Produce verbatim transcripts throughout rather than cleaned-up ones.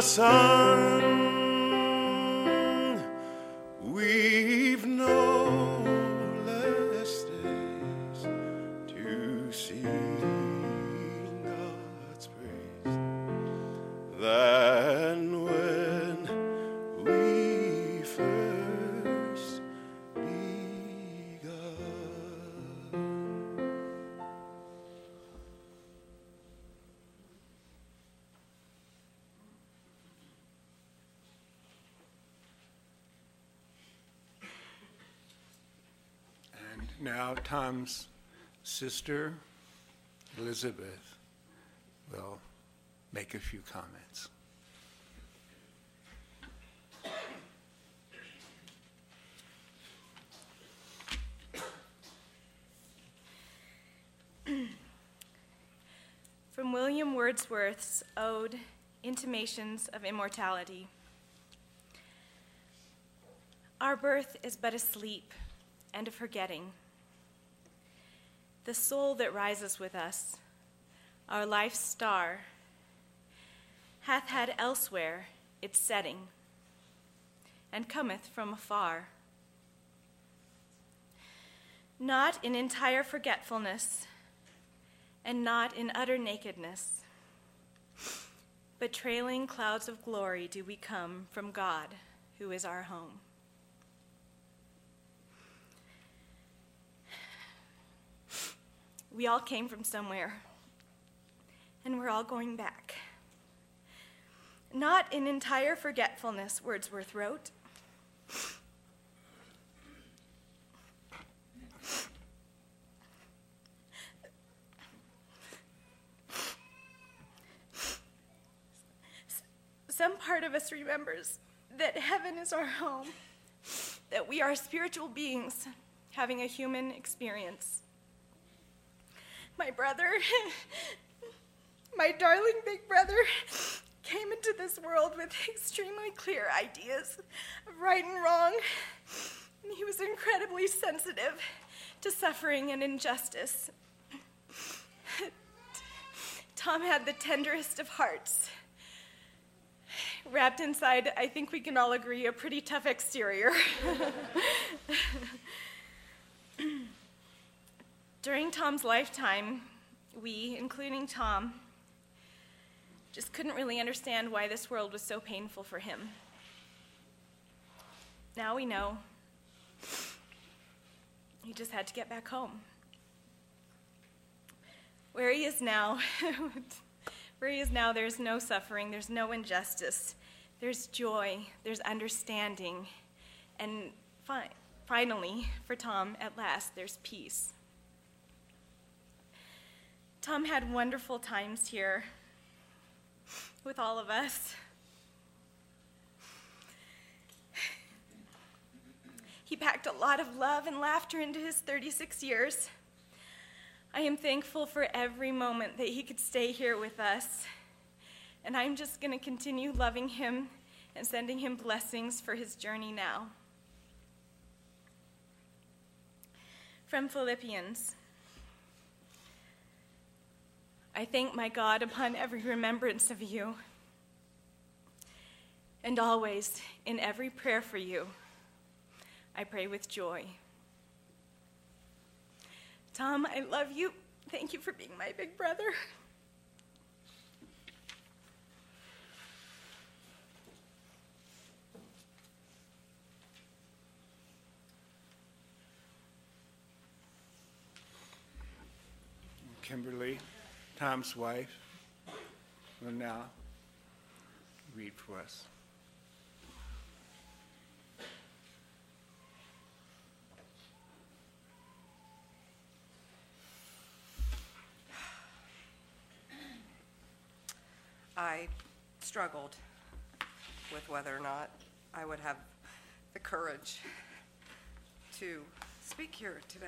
sun. We've no less days to sing God's praise than when we first begun. And now Tom's sister, Elizabeth, will make a few comments. From William Wordsworth's ode, Intimations of Immortality. Our birth is but a sleep and a forgetting. The soul that rises with us, our life's star, hath had elsewhere its setting, and cometh from afar. Not in entire forgetfulness, and not in utter nakedness, but trailing clouds of glory do we come from God, who is our home. We all came from somewhere, and we're all going back. Not in entire forgetfulness, Wordsworth wrote. Some part of us remembers that heaven is our home, that we are spiritual beings having a human experience. My brother, my darling big brother, came into this world with extremely clear ideas of right and wrong, and he was incredibly sensitive to suffering and injustice. Tom had the tenderest of hearts, wrapped inside, I think we can all agree, a pretty tough exterior. During Tom's lifetime, we, including Tom, just couldn't really understand why this world was so painful for him. Now we know. He just had to get back home. Where he is now, where he is now, there's no suffering, there's no injustice, there's joy, there's understanding, and fi- finally, for Tom, at last, there's peace. Tom had wonderful times here with all of us. He packed a lot of love and laughter into his thirty-six years. I am thankful for every moment that he could stay here with us, and I'm just going to continue loving him and sending him blessings for his journey now. From Philippians. I thank my God upon every remembrance of you, and always, in every prayer for you, I pray with joy. Tom, I love you. Thank you for being my big brother. Kimberly, Tom's wife, will now read for us. I struggled with whether or not I would have the courage to speak here today.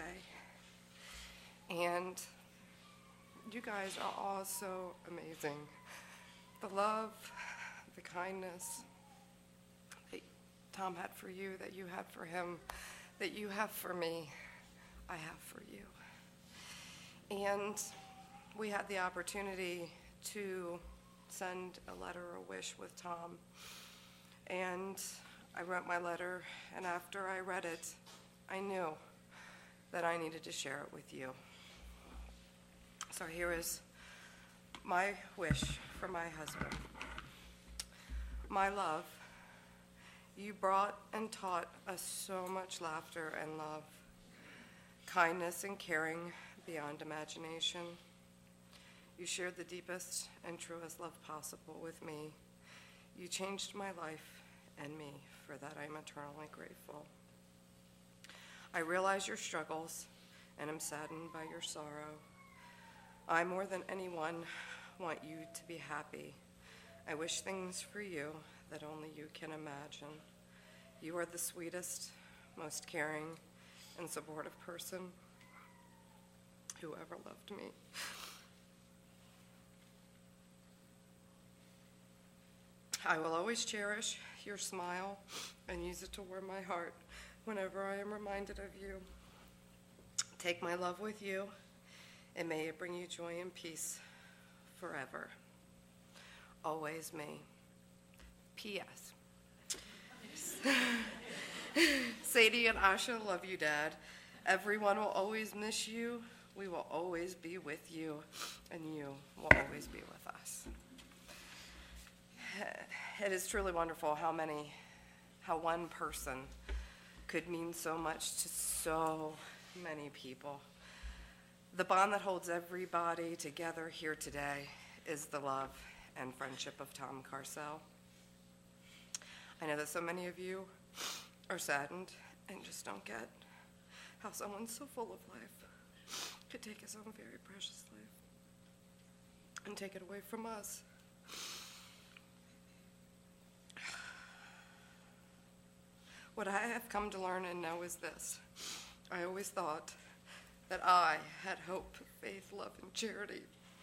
And you guys are all so amazing. The love, the kindness that Tom had for you, that you had for him, that you have for me, I have for you. And we had the opportunity to send a letter or a wish with Tom. And I wrote my letter, and after I read it, I knew that I needed to share it with you. So here is my wish for my husband. My love, you brought and taught us so much laughter and love, kindness and caring beyond imagination. You shared the deepest and truest love possible with me. You changed my life and me. For that, I am eternally grateful. I realize your struggles and am saddened by your sorrow. I, more than anyone, want you to be happy. I wish things for you that only you can imagine. You are the sweetest, most caring, and supportive person who ever loved me. I will always cherish your smile and use it to warm my heart whenever I am reminded of you. Take my love with you, and may it bring you joy and peace forever. Always me. P S Sadie and Asha love you, Dad. Everyone will always miss you. We will always be with you, and you will always be with us. It is truly wonderful how many, how one person could mean so much to so many people. The bond that holds everybody together here today is the love and friendship of Tom Carcel. I know that so many of you are saddened and just don't get how someone so full of life could take his own very precious life and take it away from us. What I have come to learn and know is this. I always thought that I had hope, faith, love, and charity.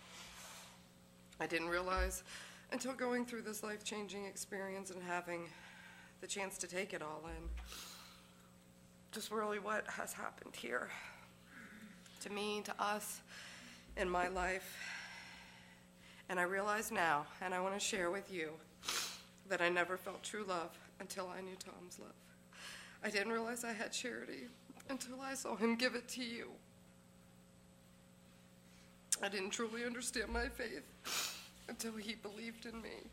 I didn't realize until going through this life-changing experience and having the chance to take it all in, just really what has happened here to me, to us, in my life. And I realize now, and I want to share with you, that I never felt true love until I knew Tom's love. I didn't realize I had charity until I saw him give it to you. I didn't truly understand my faith until he believed in me.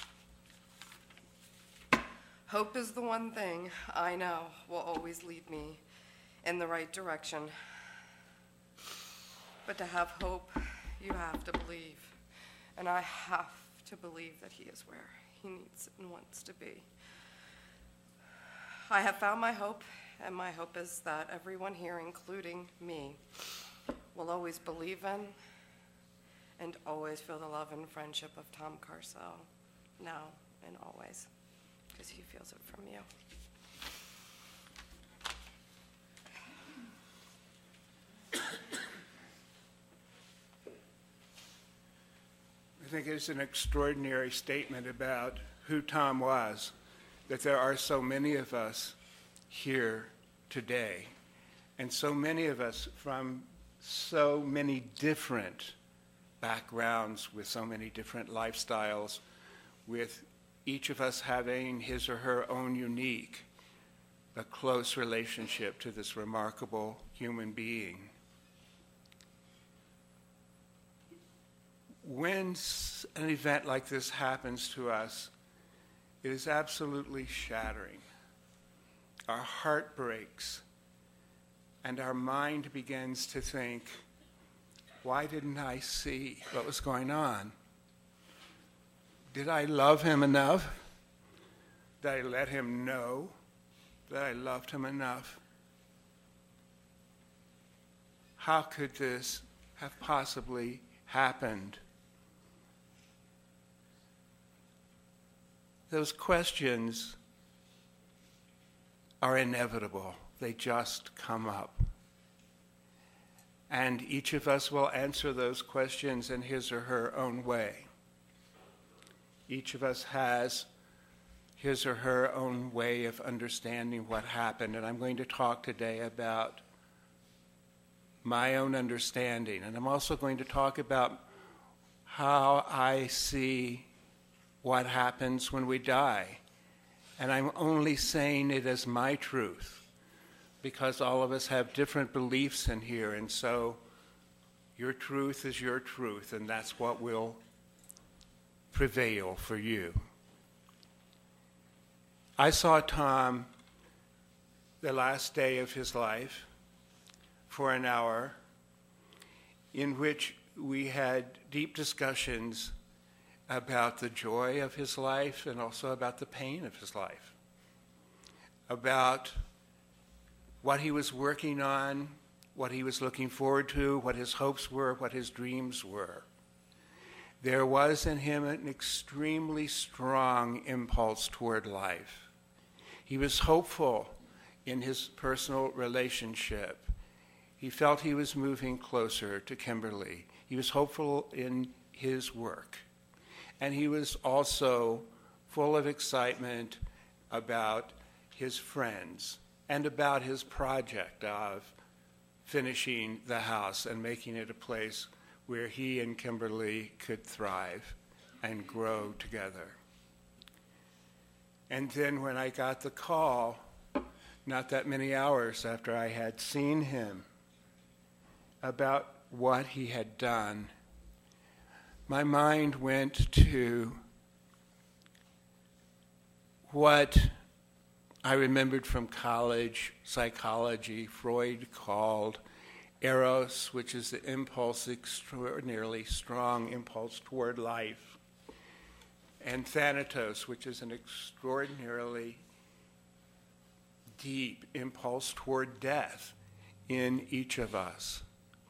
Hope is the one thing I know will always lead me in the right direction. But to have hope, you have to believe. And I have to believe that he is where he needs and wants to be. I have found my hope, and my hope is that everyone here, including me, will always believe in and always feel the love and friendship of Tom Carcel, now and always, because he feels it from you. I think it's an extraordinary statement about who Tom was, that there are so many of us here today, and so many of us from so many different backgrounds, with so many different lifestyles, with each of us having his or her own unique but close relationship to this remarkable human being. When an event like this happens to us, it is absolutely shattering. Our heart breaks, and our mind begins to think, why didn't I see what was going on? Did I love him enough? Did I let him know that I loved him enough? How could this have possibly happened? Those questions are inevitable. They just come up. And each of us will answer those questions in his or her own way. Each of us has his or her own way of understanding what happened. And I'm going to talk today about my own understanding. And I'm also going to talk about how I see what happens when we die. And I'm only saying it as my truth, because all of us have different beliefs in here, and so your truth is your truth, and that's what will prevail for you. I saw Tom the last day of his life for an hour, in which we had deep discussions about the joy of his life and also about the pain of his life, about what he was working on, what he was looking forward to, what his hopes were, what his dreams were. There was in him an extremely strong impulse toward life. He was hopeful in his personal relationship. He felt he was moving closer to Kimberly. He was hopeful in his work. And he was also full of excitement about his friends and about his project of finishing the house and making it a place where he and Kimberly could thrive and grow together. And then when I got the call, not that many hours after I had seen him, about what he had done, my mind went to what I remembered from college psychology. Freud called eros, which is the impulse, extraordinarily strong impulse toward life, and thanatos, which is an extraordinarily deep impulse toward death in each of us.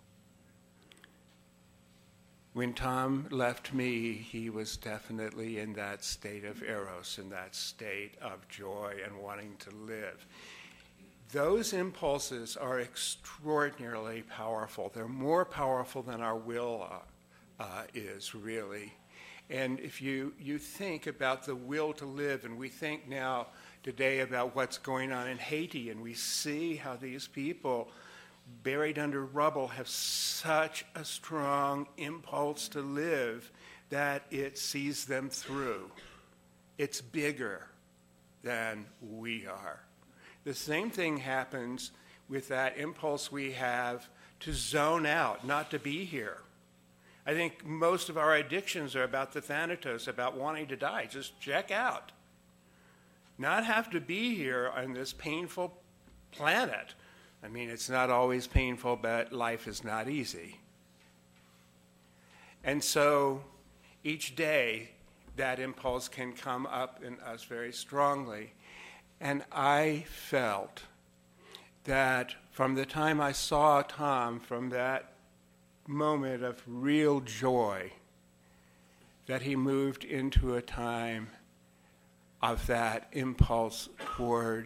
When Tom left me, he was definitely in that state of eros, in that state of joy and wanting to live. Those impulses are extraordinarily powerful. They're more powerful than our will uh, uh, is, really. And if you, you think about the will to live, and we think now today about what's going on in Haiti, and we see how these people buried under rubble have such a strong impulse to live that it sees them through. It's bigger than we are. The same thing happens with that impulse we have to zone out, not to be here. I think most of our addictions are about the thanatos, about wanting to die. Just check out. Not have to be here on this painful planet. I mean, it's not always painful, but life is not easy. And so each day, that impulse can come up in us very strongly. And I felt that from the time I saw Tom, from that moment of real joy, that he moved into a time of that impulse toward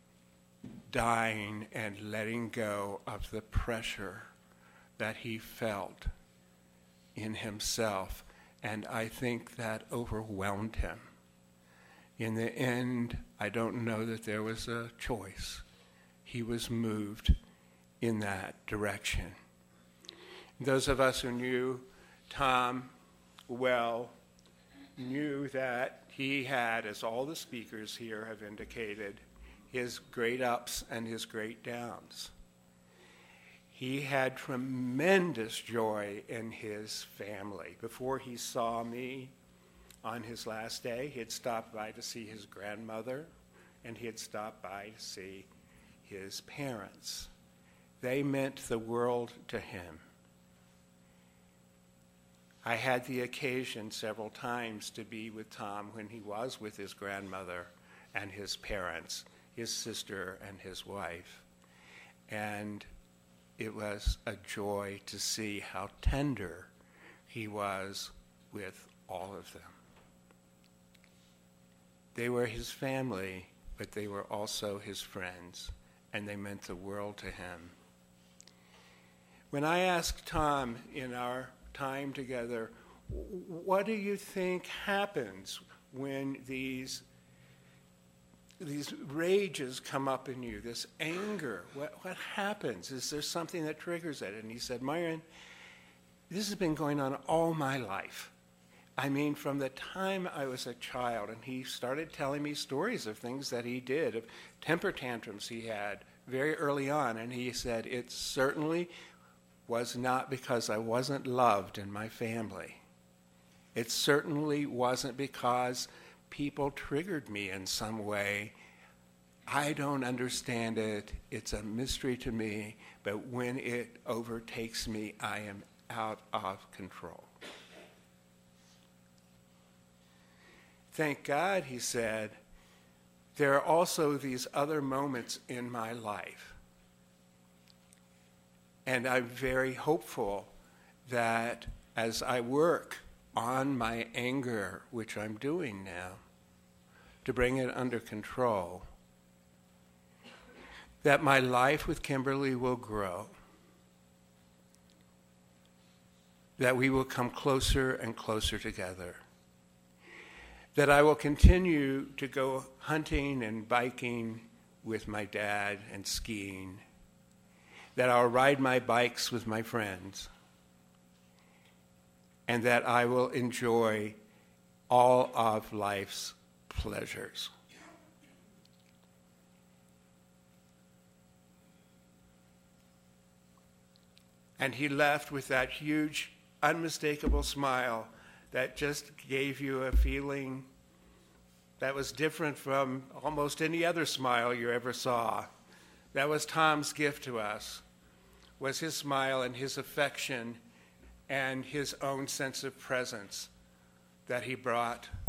dying and letting go of the pressure that he felt in himself. And I think that overwhelmed him. In the end, I don't know that there was a choice. He was moved in that direction. Those of us who knew Tom well knew that he had, as all the speakers here have indicated, his great ups and his great downs. He had tremendous joy in his family. Before he saw me on his last day, he had stopped by to see his grandmother, and he had stopped by to see his parents. They meant the world to him. I had the occasion several times to be with Tom when he was with his grandmother and his parents, his sister and his wife. And it was a joy to see how tender he was with all of them. They were his family, but they were also his friends, and they meant the world to him. When I asked Tom in our time together, what do you think happens when these these rages come up in you, this anger? What, what happens? Is there something that triggers it? And he said, Myron, This has been going on all my life. I mean, from the time I was a child, and he started telling me stories of things that he did, of temper tantrums he had very early on, and he said, it certainly was not because I wasn't loved in my family. It certainly wasn't because people triggered me in some way. I don't understand it. It's a mystery to me, but when it overtakes me, I am out of control. Thank God, he said, there are also these other moments in my life. And I'm very hopeful that as I work on my anger, which I'm doing now, to bring it under control, that my life with Kimberly will grow, that we will come closer and closer together, that I will continue to go hunting and biking with my dad and skiing, that I'll ride my bikes with my friends, and that I will enjoy all of life's pleasures. And he left with that huge, unmistakable smile that just gave you a feeling that was different from almost any other smile you ever saw. That was Tom's gift to us, was his smile and his affection and his own sense of presence that he brought